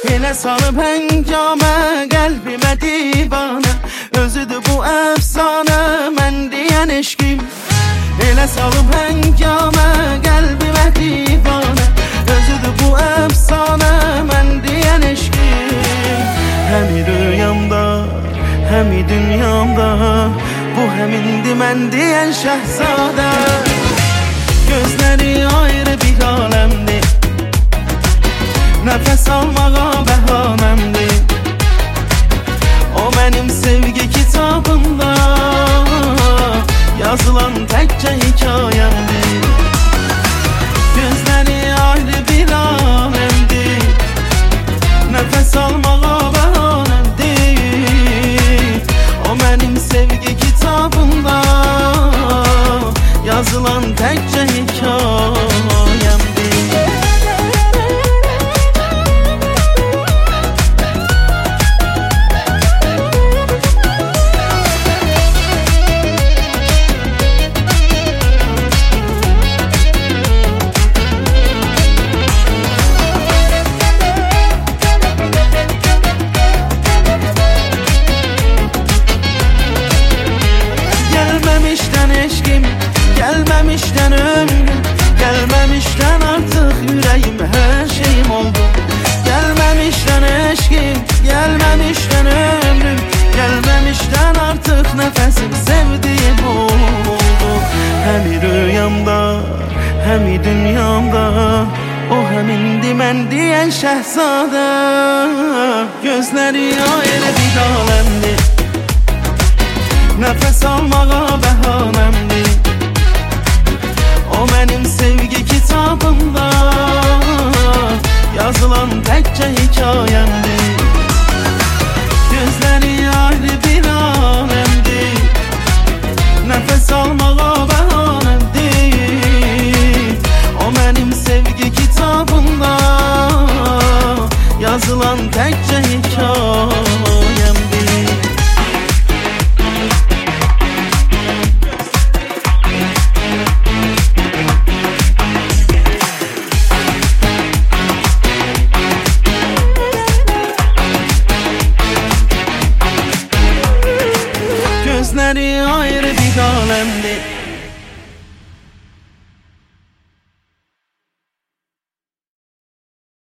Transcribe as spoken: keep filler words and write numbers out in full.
Elə salıb həngamə, qəlbimə divanə, özüdür bu əfsanə, mən deyən eşqim. Elə salıb həngamə, qəlbimə divanə, özüdür bu əfsanə, mən deyən eşqim. Həmi rüyamda, həmi dünyamda, bu həmindir mən deyən şəhzadə. Gözləri ayrı bir aləmdir, nəfəs almağa bəhanəmdir. O mənim sevgi kitabımda yazılan təkcə hikayəmdir. Gözləri ayrı bir aləmdir, nəfəs almağa bəhanəmdir. O mənim sevgi kitabımda yazılan təkcə hikayəmdir. Gelmemişten ömrüm, gelmemişten artık yüreğim, her şeyim oldu. Gelmemişten eşkim, gelmemişten ömrüm, gelmemişten artık nefesim, sevdiğim oldu. Hem rüyamda, hem dünyamda, o hemindi mən deyən şəhzadə. Gözləri ayrı bir aləmdir, nəfəs almağa bəhanəmdir. O mənim sevgi kitabımda yazılan təkcə hikayəmdir. Gözləri ayrı bir aləmdir, nəfəs almağa bəhanəmdir. O mənim sevgi kitabımda yazılan təkcə hikayəmdir. Gözləri ayrı bir aləmdir,